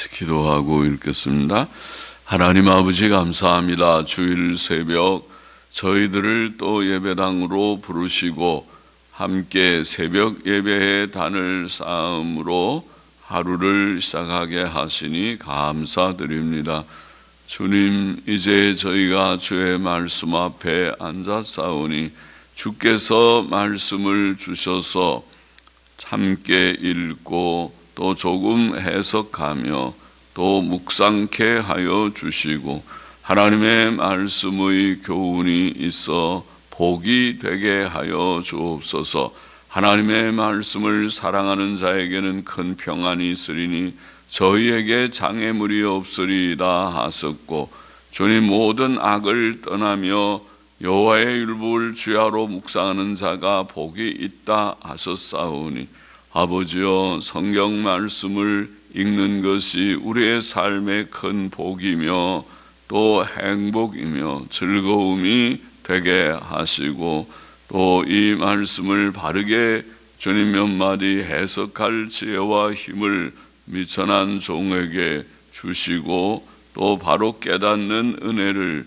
기도하고 읽겠습니다. 하나님 아버지 감사합니다. 주일 새벽 저희들을 또 예배당으로 부르시고 함께 새벽 예배의 단을 쌓음으로 하루를 시작하게 하시니 감사드립니다. 주님, 이제 저희가 주의 말씀 앞에 앉았사오니 주께서 말씀을 주셔서 함께 읽고 또 조금 해석하며 또 묵상케 하여 주시고 하나님의 말씀의 교훈이 있어 복이 되게 하여 주옵소서. 하나님의 말씀을 사랑하는 자에게는 큰 평안이 있으리니 저희에게 장애물이 없으리이다 하셨고, 주님, 모든 악을 떠나며 여호와의 율법을 주야로 묵상하는 자가 복이 있다 하셨사오니 아버지여, 성경 말씀을 읽는 것이 우리의 삶의 큰 복이며 또 행복이며 즐거움이 되게 하시고, 또 이 말씀을 바르게 주님 몇 마디 해석할 지혜와 힘을 미천한 종에게 주시고 또 바로 깨닫는 은혜를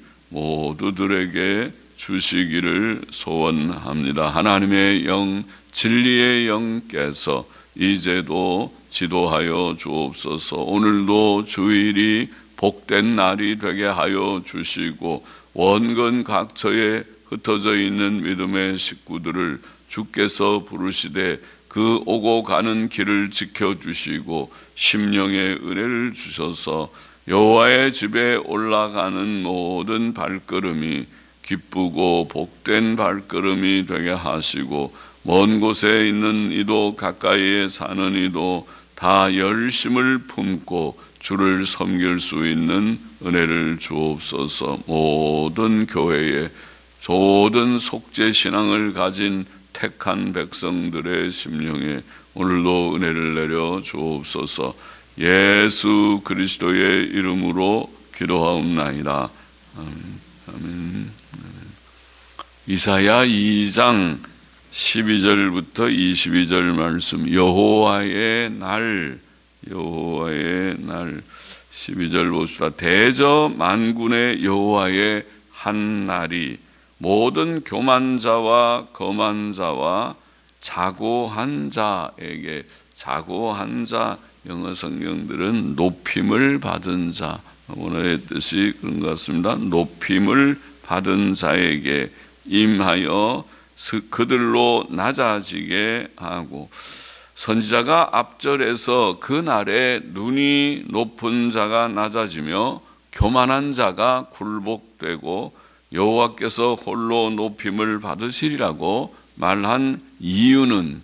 모두들에게 주시기를 소원합니다. 하나님의 영, 진리의 영께서 이제도 지도하여 주옵소서. 오늘도 주일이 복된 날이 되게 하여 주시고 원근 각처에 흩어져 있는 믿음의 식구들을 주께서 부르시되 그 오고 가는 길을 지켜주시고 심령의 은혜를 주셔서 여호와의 집에 올라가는 모든 발걸음이 기쁘고 복된 발걸음이 되게 하시고, 먼 곳에 있는 이도 가까이에 사는 이도 다 열심을 품고 주를 섬길 수 있는 은혜를 주옵소서. 모든 교회에 모든 속죄 신앙을 가진 택한 백성들의 심령에 오늘도 은혜를 내려 주옵소서. 예수 그리스도의 이름으로 기도하옵나이다. 아멘. 이사야 2장 12절부터 22절 말씀. 여호와의 날, 여호와의 날. 12절 봅시다. 대저 만군의 여호와의 한 날이 모든 교만자와 거만자와 자고한 자에게, 자고한 자, 영어 성경들은 높임을 받은 자, 원어의 뜻이 그런 것 같습니다. 높임을 받은 자에게 임하여 그들로 낮아지게 하고, 선지자가 앞절에서 그 날에 눈이 높은 자가 낮아지며 교만한 자가 굴복되고 여호와께서 홀로 높임을 받으시리라고 말한 이유는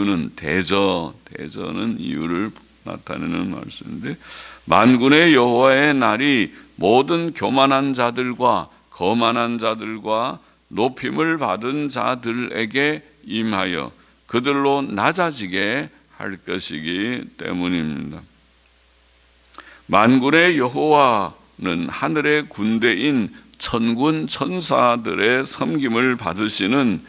대저는 이유를 나타내는 말씀인데, 만군의 여호와의 날이 모든 교만한 자들과 거만한 자들과 높임을 받은 자들에게 임하여 그들로 낮아지게 할 것이기 때문입니다. 만군의 여호와는 하늘의 군대인 천군 천사들의 섬김을 받으시는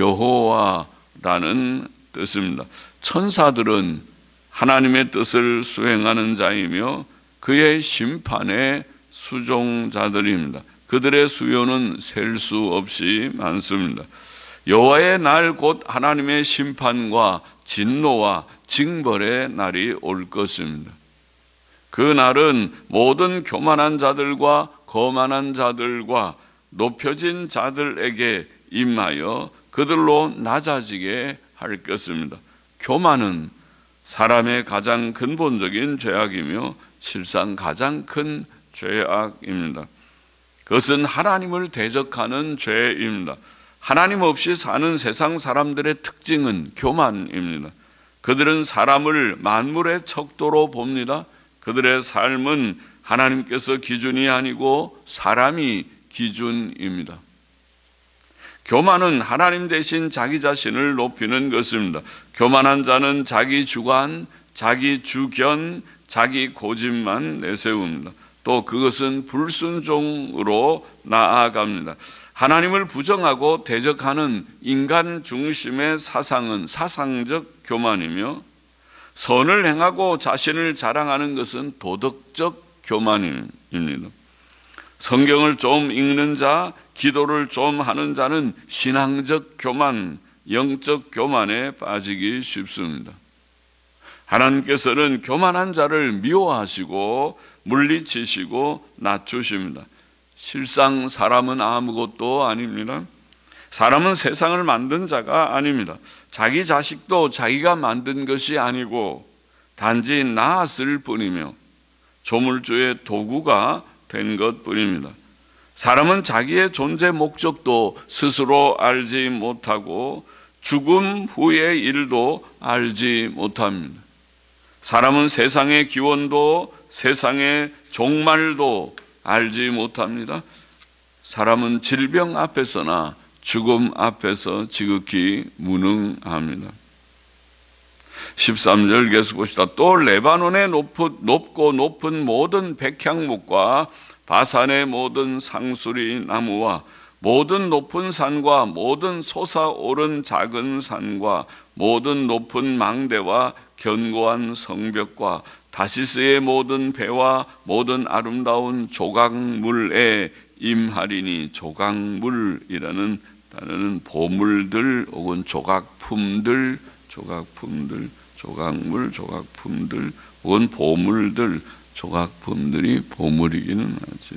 여호와라는 뜻입니다. 천사들은 하나님의 뜻을 수행하는 자이며 그의 심판의 수종자들입니다. 그들의 수요는 셀 수 없이 많습니다. 여호와의 날 곧 하나님의 심판과 진노와 징벌의 날이 올 것입니다. 그 날은 모든 교만한 자들과 거만한 자들과 높여진 자들에게 임하여 그들로 낮아지게 할 것입니다. 교만은 사람의 가장 근본적인 죄악이며 실상 가장 큰 죄악입니다. 그것은 하나님을 대적하는 죄입니다. 하나님 없이 사는 세상 사람들의 특징은 교만입니다. 그들은 사람을 만물의 척도로 봅니다. 그들의 삶은 하나님께서 기준이 아니고 사람이 기준입니다. 교만은 하나님 대신 자기 자신을 높이는 것입니다. 교만한 자는 자기 주관, 자기 주견, 자기 고집만 내세웁니다. 또 그것은 불순종으로 나아갑니다. 하나님을 부정하고 대적하는 인간 중심의 사상은 사상적 교만이며, 선을 행하고 자신을 자랑하는 것은 도덕적 교만입니다. 성경을 좀 읽는 자, 기도를 좀 하는 자는 신앙적 교만, 영적 교만에 빠지기 쉽습니다. 하나님께서는 교만한 자를 미워하시고 물리치시고 낮추십니다. 실상 사람은 아무것도 아닙니다. 사람은 세상을 만든 자가 아닙니다. 자기 자식도 자기가 만든 것이 아니고 단지 낳았을 뿐이며 조물주의 도구가 된 것뿐입니다. 사람은 자기의 존재 목적도 스스로 알지 못하고 죽음 후의 일도 알지 못합니다. 사람은 세상의 기원도 세상의 종말도 알지 못합니다. 사람은 질병 앞에서나 죽음 앞에서 지극히 무능합니다. 13절 계속 봅시다. 또 레바논의 높고 높은 모든 백향목과 바산의 모든 상수리 나무와 모든 높은 산과 모든 솟아오른 작은 산과 모든 높은 망대와 견고한 성벽과 다시스의 모든 배와 모든 아름다운 조각물에 임하리니, 조각물이라는 단어는 보물들 혹은 조각품들, 조각물, 조각품들 혹은 보물들, 조각품들이 보물이기는 하죠.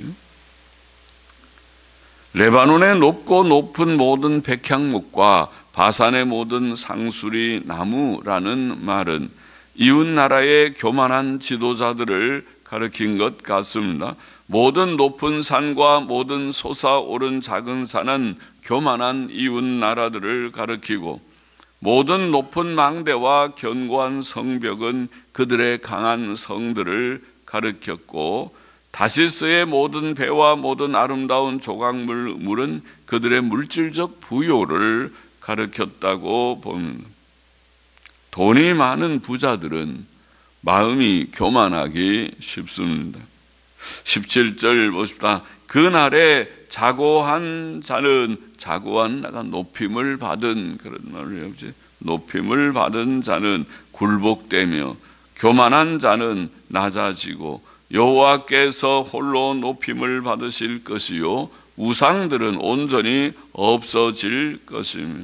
레바논의 높고 높은 모든 백향목과 바산의 모든 상수리 나무라는 말은 이웃 나라의 교만한 지도자들을 가리킨 것 같습니다. 모든 높은 산과 모든 솟아오른 작은 산은 교만한 이웃 나라들을 가리키고, 모든 높은 망대와 견고한 성벽은 그들의 강한 성들을 가리켰고, 다시스의 모든 배와 모든 아름다운 조각물은 그들의 물질적 부요를 가리켰다고 봅니다. 돈이 많은 부자들은 마음이 교만하기 쉽습니다. 17절 보십시다. 그날에 자고한 자는, 자고한 나가 높임을 받은, 그런 말을 해보지. 높임을 받은 자는 굴복되며 교만한 자는 낮아지고 여호와께서 홀로 높임을 받으실 것이요 우상들은 온전히 없어질 것이며.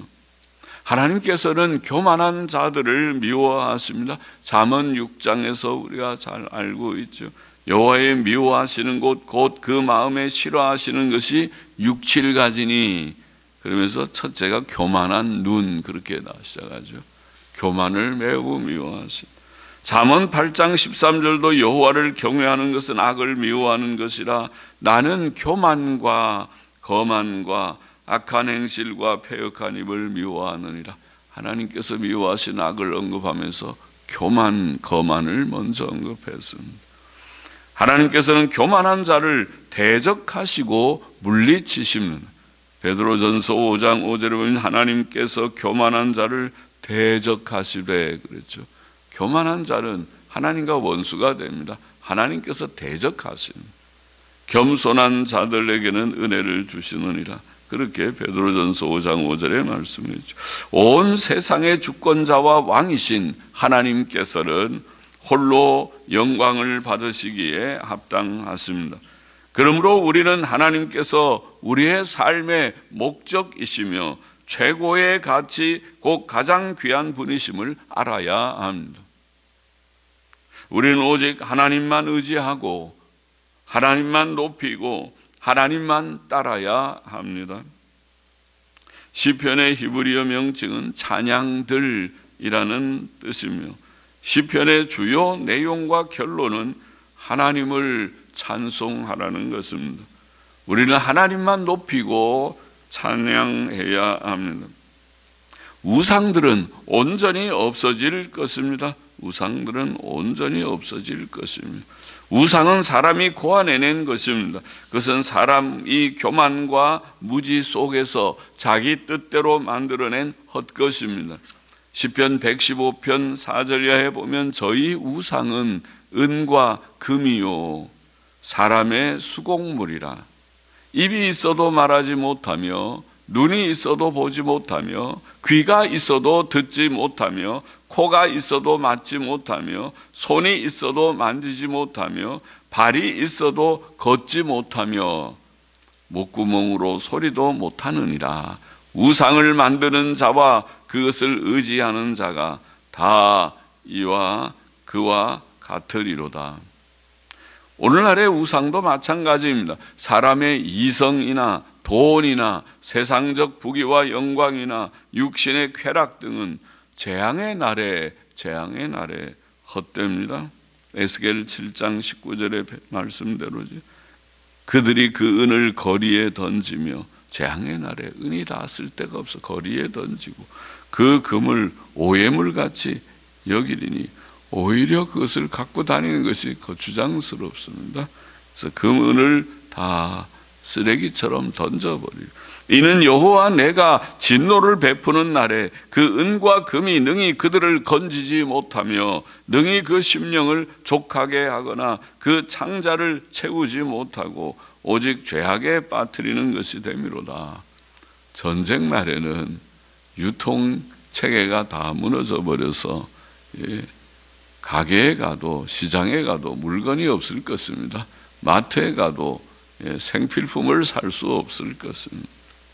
하나님께서는 교만한 자들을 미워하십니다. 잠언 6장에서 우리가 잘 알고 있죠. 여호와의 미워하시는 곳 곧 그 마음에 싫어하시는 것이 6, 7가지니, 그러면서 첫째가 교만한 눈, 그렇게 시작하죠. 교만을 매우 미워하십니다. 잠언 8장 13절도 여호와를 경외하는 것은 악을 미워하는 것이라 나는 교만과 거만과 악한 행실과 패역한 입을 미워하느니라. 하나님께서 미워하신 악을 언급하면서 교만, 거만을 먼저 언급했습니다. 하나님께서는 교만한 자를 대적하시고 물리치십니다. 베드로전서 5장 5절에 보면 하나님께서 교만한 자를 대적하시되 그랬죠. 교만한 자는 하나님과 원수가 됩니다. 하나님께서 대적하십니다. 겸손한 자들에게는 은혜를 주시느니라. 그렇게 베드로전서 5장 5절에 말씀했죠. 온 세상의 주권자와 왕이신 하나님께서는 홀로 영광을 받으시기에 합당하십니다. 그러므로 우리는 하나님께서 우리의 삶의 목적이시며 최고의 가치, 곧 가장 귀한 분이심을 알아야 합니다. 우리는 오직 하나님만 의지하고 하나님만 높이고 하나님만 따라야 합니다. 시편의 히브리어 명칭은 찬양들이라는 뜻이며 시편의 주요 내용과 결론은 하나님을 찬송하라는 것입니다. 우리는 하나님만 높이고 찬양해야 합니다. 우상들은 온전히 없어질 것입니다. 우상들은 온전히 없어질 것입니다. 우상은 사람이 고안해낸 것입니다. 그것은 사람이 교만과 무지 속에서 자기 뜻대로 만들어낸 헛것입니다. 시편 115편 4절에 보면 저희 우상은 은과 금이요 사람의 수공물이라 입이 있어도 말하지 못하며 눈이 있어도 보지 못하며, 귀가 있어도 듣지 못하며, 코가 있어도 맡지 못하며, 손이 있어도 만지지 못하며, 발이 있어도 걷지 못하며, 목구멍으로 소리도 못하느니라. 우상을 만드는 자와 그것을 의지하는 자가 다 이와 그와 같으리로다. 오늘날의 우상도 마찬가지입니다. 사람의 이성이나 돈이나 세상적 부귀와 영광이나 육신의 쾌락 등은 재앙의 날에 헛됩니다. 에스겔 7장 19절의 말씀대로지. 그들이 그 은을 거리에 던지며, 재앙의 날에 은이 닿았을 데가 없어 거리에 던지고 그 금을 오해물같이 여기리니 오히려 그것을 갖고 다니는 것이 거추장스럽습니다. 그래서 금은을 다 쓰레기처럼 던져버리고, 이는 여호와 내가 진노를 베푸는 날에 그 은과 금이 능히 그들을 건지지 못하며 능히 그 심령을 족하게 하거나 그 창자를 채우지 못하고 오직 죄악에 빠뜨리는 것이 됨이로다. 전쟁 날에는 유통체계가 다 무너져 버려서 가게에 가도 시장에 가도 물건이 없을 것입니다. 마트에 가도 생필품을 살 수 없을 것입니다.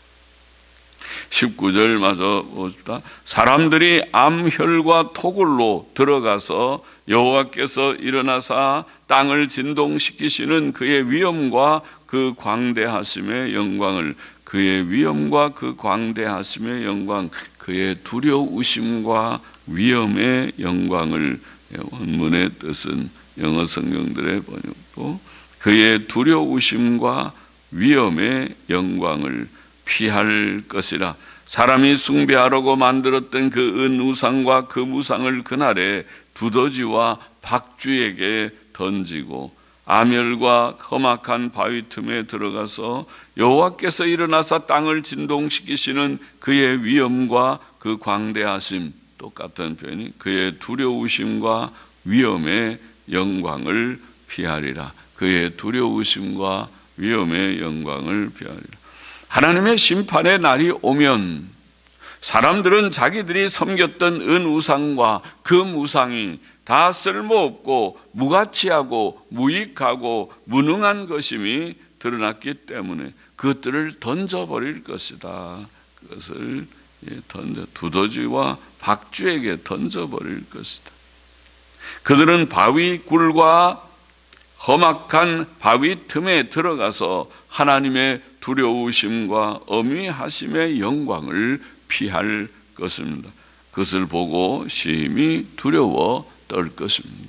19절 마저 봅시다. 사람들이 암혈과 토굴로 들어가서 여호와께서 일어나사 땅을 진동시키시는 그의 위엄과 그 광대하심의 영광을, 그의 위엄과 그 광대하심의 영광, 그의 두려우심과 위엄의 영광을, 원문의 뜻은 영어 성경들의 번역도 그의 두려우심과 위엄의 영광을 피할 것이라. 사람이 숭배하려고 만들었던 그 은우상과 그 무상을 그날에 두더지와 박쥐에게 던지고 암혈과 험악한 바위 틈에 들어가서 여호와께서 일어나사 땅을 진동시키시는 그의 위엄과 그 광대하심, 똑같은 표현이 그의 두려우심과 위엄의 영광을 피하리라. 그의 두려우심과 위엄의 영광을 피하리라. 하나님의 심판의 날이 오면 사람들은 자기들이 섬겼던 은우상과 그 무상이 다 쓸모없고 무가치하고 무익하고 무능한 것임이 드러났기 때문에 그것들을 던져버릴 것이다. 그것을 두더지와 박쥐에게 던져버릴 것이다. 그들은 바위 굴과 험악한 바위 틈에 들어가서 하나님의 두려우심과 어미하심의 영광을 피할 것입니다. 그것을 보고 심히 두려워 떨 것입니다.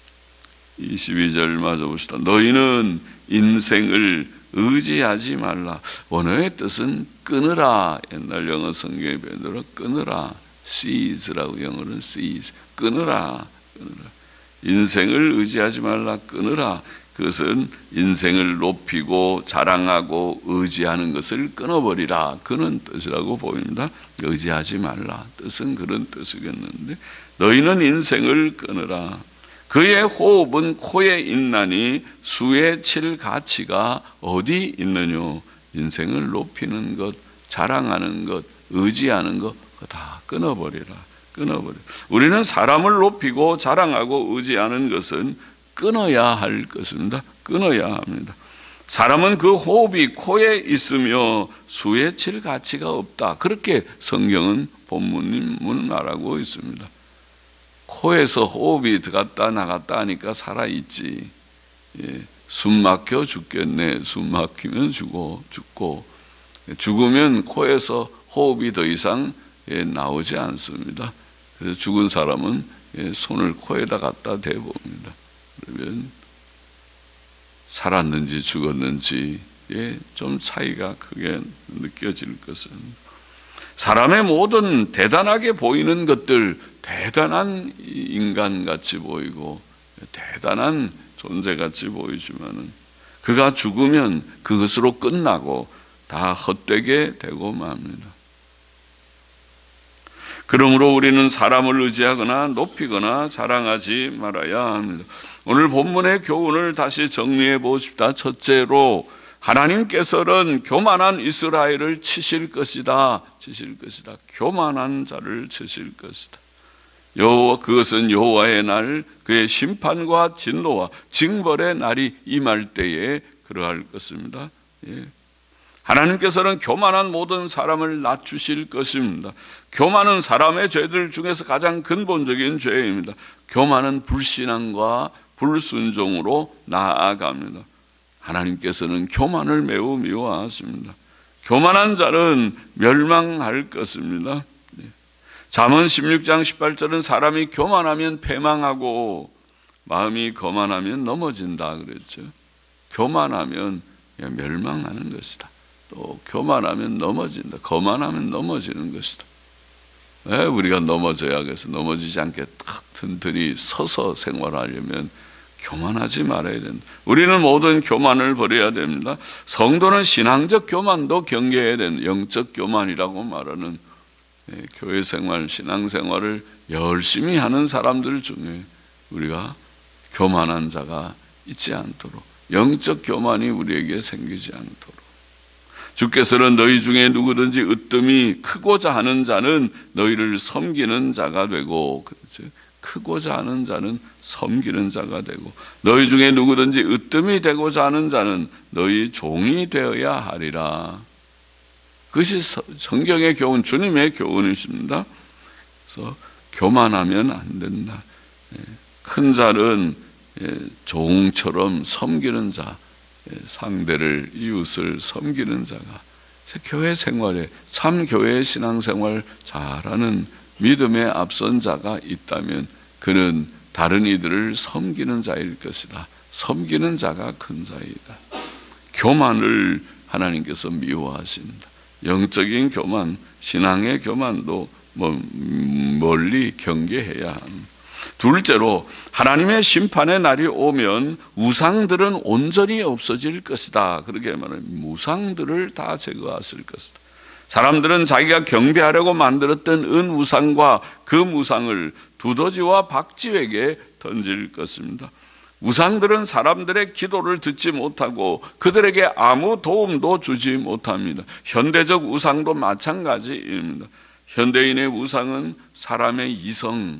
22절 마저 봅시다. 너희는 인생을 의지하지 말라. 원어의 뜻은 끊으라. 옛날 영어 성경의 표현대로 끊으라. seize라고, 영어는 seize. 끊으라. 인생을 의지하지 말라. 끊으라. 그것은 인생을 높이고 자랑하고 의지하는 것을 끊어버리라, 그런 뜻이라고 보입니다. 의지하지 말라 뜻은 그런 뜻이겠는데, 너희는 인생을 끊으라. 그의 호흡은 코에 있나니 수에 칠 가치가 어디 있느뇨. 인생을 높이는 것, 자랑하는 것, 의지하는 것 다 끊어버리라. 끊어버려. 우리는 사람을 높이고 자랑하고 의지하는 것은 끊어야 할 것입니다. 끊어야 합니다. 사람은 그 호흡이 코에 있으며 수에 칠 가치가 없다. 그렇게 성경은 본문은 말하고 있습니다. 코에서 호흡이 들어갔다 나갔다 하니까 살아있지. 숨 막혀 죽겠네. 숨 막히면 죽고 죽으면 코에서 호흡이 더 이상 나오지 않습니다. 그래서 죽은 사람은 손을 코에다 갖다 대봅니다. 그러면 살았는지 죽었는지 좀 차이가 크게 느껴질 것은, 사람의 모든 대단하게 보이는 것들, 대단한 인간같이 보이고 대단한 존재같이 보이지만은 그가 죽으면 그것으로 끝나고 다 헛되게 되고 맙니다. 그러므로 우리는 사람을 의지하거나 높이거나 자랑하지 말아야 합니다. 오늘 본문의 교훈을 다시 정리해 보십시다. 첫째로, 하나님께서는 교만한 이스라엘을 치실 것이다. 치실 것이다. 교만한 자를 치실 것이다. 그것은 여호와의 날, 그의 심판과 진노와 징벌의 날이 임할 때에 그러할 것입니다. 하나님께서는 교만한 모든 사람을 낮추실 것입니다. 교만은 사람의 죄들 중에서 가장 근본적인 죄입니다. 교만은 불신앙과 불순종으로 나아갑니다. 하나님께서는 교만을 매우 미워하십니다. 교만한 자는 멸망할 것입니다. 잠언 16장 18절은 사람이 교만하면 패망하고 마음이 거만하면 넘어진다 그랬죠. 교만하면 멸망하는 것이다. 또 교만하면 넘어진다. 거만하면 넘어지는 것이다. 왜 우리가 넘어져야 해서 넘어지지 않게 딱 튼튼히 서서 생활하려면 교만하지 말아야 된다. 우리는 모든 교만을 버려야 됩니다. 성도는 신앙적 교만도 경계해야 된다. 영적 교만이라고 말하는 교회 생활, 신앙 생활을 열심히 하는 사람들 중에 우리가 교만한 자가 있지 않도록, 영적 교만이 우리에게 생기지 않도록. 주께서는 너희 중에 누구든지 으뜸이 크고자 하는 자는 너희를 섬기는 자가 되고, 그렇죠? 크고자 하는 자는 섬기는 자가 되고, 너희 중에 누구든지 으뜸이 되고자 하는 자는 너희 종이 되어야 하리라. 그것이 성경의 교훈, 주님의 교훈이십니다. 그래서 교만하면 안 된다. 큰 자는 종처럼 섬기는 자, 상대를, 이웃을 섬기는 자가, 교회 생활에, 참 교회 신앙생활 잘하는 믿음에 앞선 자가 있다면 그는 다른 이들을 섬기는 자일 것이다. 섬기는 자가 큰 자이다. 교만을 하나님께서 미워하십니다. 영적인 교만, 신앙의 교만도 멀리 경계해야 합니다. 둘째로, 하나님의 심판의 날이 오면 우상들은 온전히 없어질 것이다. 그렇게 말하면 우상들을 다 제거하실 것이다. 사람들은 자기가 경배하려고 만들었던 은 우상과 금 우상을 두더지와 박쥐에게 던질 것입니다. 우상들은 사람들의 기도를 듣지 못하고 그들에게 아무 도움도 주지 못합니다. 현대적 우상도 마찬가지입니다. 현대인의 우상은 사람의 이성,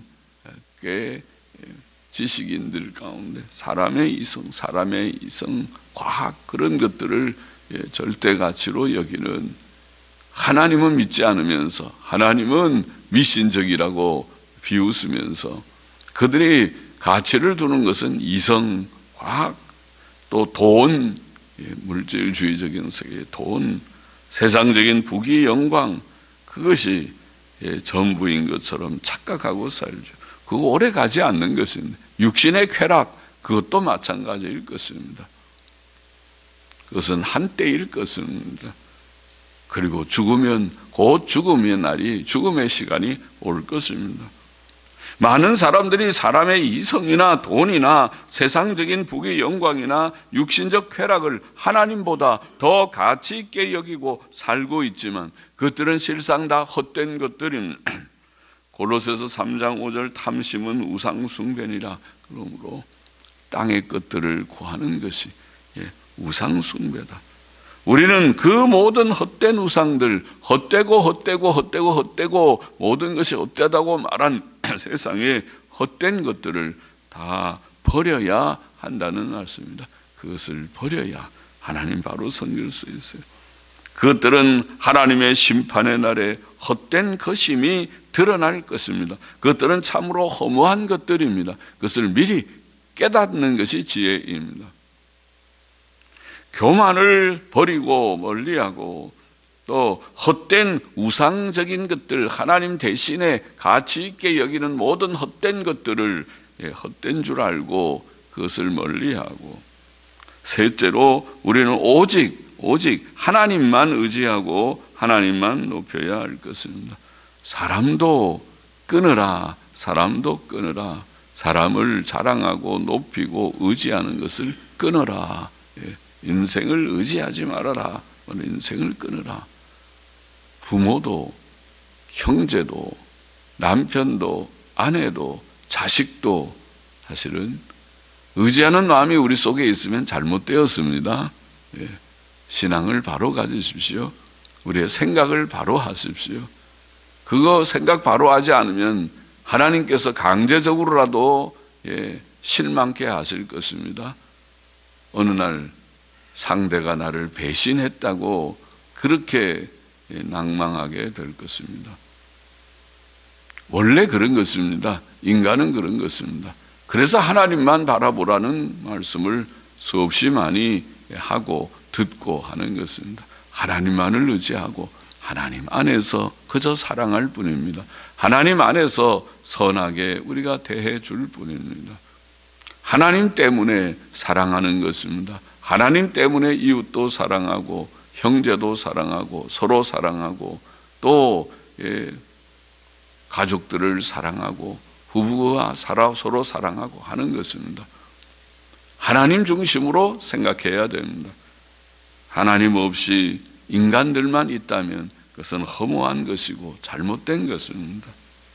지식인들 가운데 사람의 이성, 과학, 그런 것들을 절대 가치로 여기는, 하나님은 믿지 않으면서, 하나님은 미신적이라고 비웃으면서 그들이 가치를 두는 것은 이성, 과학, 또 돈, 물질주의적인 세계, 돈, 세상적인 부귀, 영광, 그것이 전부인 것처럼 착각하고 살죠. 그거 오래 가지 않는 것입니다. 육신의 쾌락, 그것도 마찬가지일 것입니다. 그것은 한때일 것입니다. 그리고 죽으면, 곧 죽음의 날이, 죽음의 시간이 올 것입니다. 많은 사람들이 사람의 이성이나 돈이나 세상적인 부귀 영광이나 육신적 쾌락을 하나님보다 더 가치 있게 여기고 살고 있지만 그것들은 실상 다 헛된 것들입니다. 골로새서 3장 5절, 탐심은 우상 숭배니라. 그러므로 땅의 것들을 구하는 것이 우상 숭배다. 우리는 그 모든 헛된 우상들, 헛되고 모든 것이 헛되다고 말한 세상의 헛된 것들을 다 버려야 한다는 말씀입니다. 그것을 버려야 하나님 바로 섬길 수 있어요. 그것들은 하나님의 심판의 날에 헛된 것임이 드러날 것입니다. 그것들은 참으로 허무한 것들입니다. 그것을 미리 깨닫는 것이 지혜입니다. 교만을 버리고 멀리하고 또 헛된 우상적인 것들, 하나님 대신에 가치 있게 여기는 모든 헛된 것들을 헛된 줄 알고 그것을 멀리하고, 셋째로 우리는 오직 하나님만 의지하고 하나님만 높여야 할 것입니다. 사람도 끊으라. 사람을 자랑하고 높이고 의지하는 것을 끊어라. 인생을 의지하지 말아라. 인생을 끊어라. 부모도, 형제도, 남편도, 아내도, 자식도 사실은 의지하는 마음이 우리 속에 있으면 잘못되었습니다. 신앙을 바로 가지십시오. 우리의 생각을 바로 하십시오. 그거 생각 바로 하지 않으면 하나님께서 강제적으로라도 실망케 하실 것입니다. 어느 날 상대가 나를 배신했다고 그렇게 낭망하게 될 것입니다. 원래 그런 것입니다. 인간은 그런 것입니다. 그래서 하나님만 바라보라는 말씀을 수없이 많이 하고 듣고 하는 것입니다. 하나님만을 의지하고 하나님 안에서 그저 사랑할 뿐입니다. 하나님 안에서 선하게 우리가 대해 줄 뿐입니다. 하나님 때문에 사랑하는 것입니다. 하나님 때문에 이웃도 사랑하고 형제도 사랑하고 서로 사랑하고 또 가족들을 사랑하고 부부가 서로 사랑하고 하는 것입니다. 하나님 중심으로 생각해야 됩니다. 하나님 없이 인간들만 있다면 그것은 허무한 것이고 잘못된 것입니다.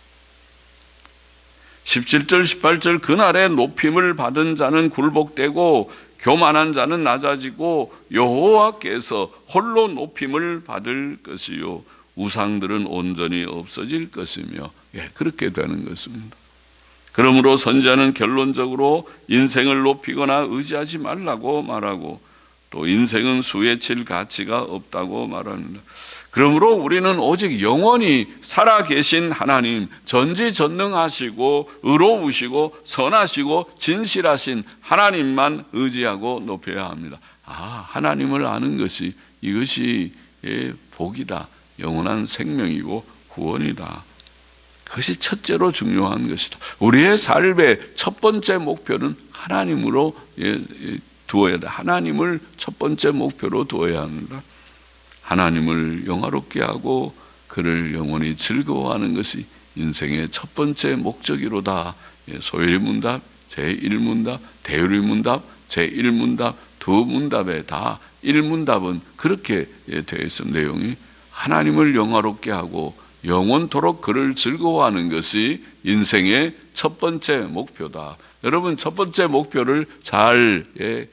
17절 18절 그날에 높임을 받은 자는 굴복되고 교만한 자는 낮아지고 여호와께서 홀로 높임을 받을 것이요 우상들은 온전히 없어질 것이며 그렇게 되는 것입니다. 그러므로 선지자는 결론적으로 인생을 높이거나 의지하지 말라고 말하고 또 인생은 수에 칠 가치가 없다고 말합니다. 그러므로 우리는 오직 영원히 살아계신 하나님, 전지전능하시고 의로우시고 선하시고 진실하신 하나님만 의지하고 높여야 합니다. 하나님을 아는 것이 이것이 복이다. 영원한 생명이고 구원이다. 그것이 첫째로 중요한 것이다. 우리의 삶의 첫 번째 목표는 하나님으로 두어야 돼. 하나님을 첫 번째 목표로 두어야 합니다. 하나님을 영화롭게 하고 그를 영원히 즐거워하는 것이 인생의 첫 번째 목적이로다. 소요리문답, 제1문답, 대요리문답, 제1문답, 두 문답에 다 1문답은 그렇게 되어 있습니다. 내용이 하나님을 영화롭게 하고 영원토록 그를 즐거워하는 것이 인생의 첫 번째 목표다. 여러분 첫 번째 목표를 잘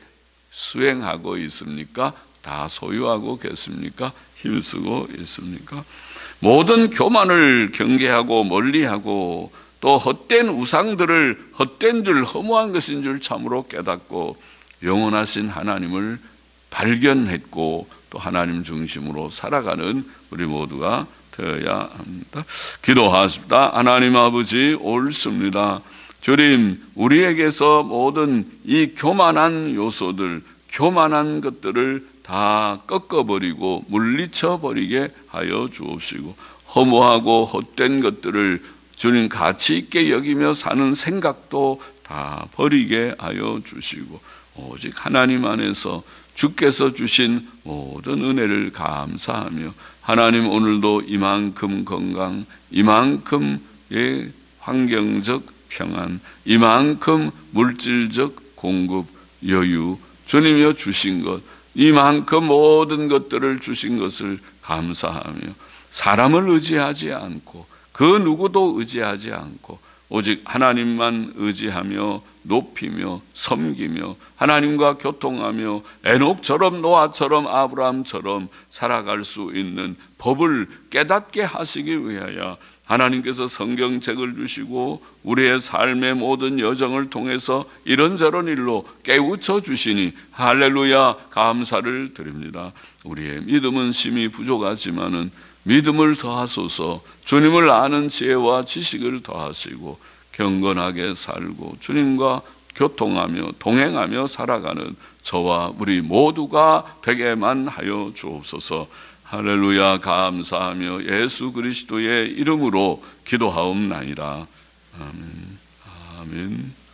수행하고 있습니까? 다 소유하고 계십니까? 힘쓰고 있습니까? 모든 교만을 경계하고 멀리하고 또 헛된 우상들을 헛된 줄 허무한 것인 줄 참으로 깨닫고 영원하신 하나님을 발견했고 또 하나님 중심으로 살아가는 우리 모두가 되어야 합니다. 기도하십니다. 하나님 아버지 옳습니다. 주님 우리에게서 모든 이 교만한 요소들 교만한 것들을 다 꺾어버리고 물리쳐버리게 하여 주옵시고 허무하고 헛된 것들을 주님 가치 있게 여기며 사는 생각도 다 버리게 하여 주시고 오직 하나님 안에서 주께서 주신 모든 은혜를 감사하며 하나님 오늘도 이만큼 건강, 이만큼의 환경적 평안, 이만큼 물질적 공급, 여유, 주님이여 주신 것, 이만큼 모든 것들을 주신 것을 감사하며 사람을 의지하지 않고 그 누구도 의지하지 않고 오직 하나님만 의지하며 높이며 섬기며 하나님과 교통하며 에녹처럼 노아처럼 아브라함처럼 살아갈 수 있는 법을 깨닫게 하시기 위하여 하나님께서 성경책을 주시고 우리의 삶의 모든 여정을 통해서 이런저런 일로 깨우쳐 주시니 할렐루야 감사를 드립니다. 우리의 믿음은 심히 부족하지만은 믿음을 더하소서. 주님을 아는 지혜와 지식을 더하시고 경건하게 살고 주님과 교통하며 동행하며 살아가는 저와 우리 모두가 되게만 하여 주옵소서. 할렐루야 감사하며 예수 그리스도의 이름으로 기도하옵나이다. 아멘. 아멘.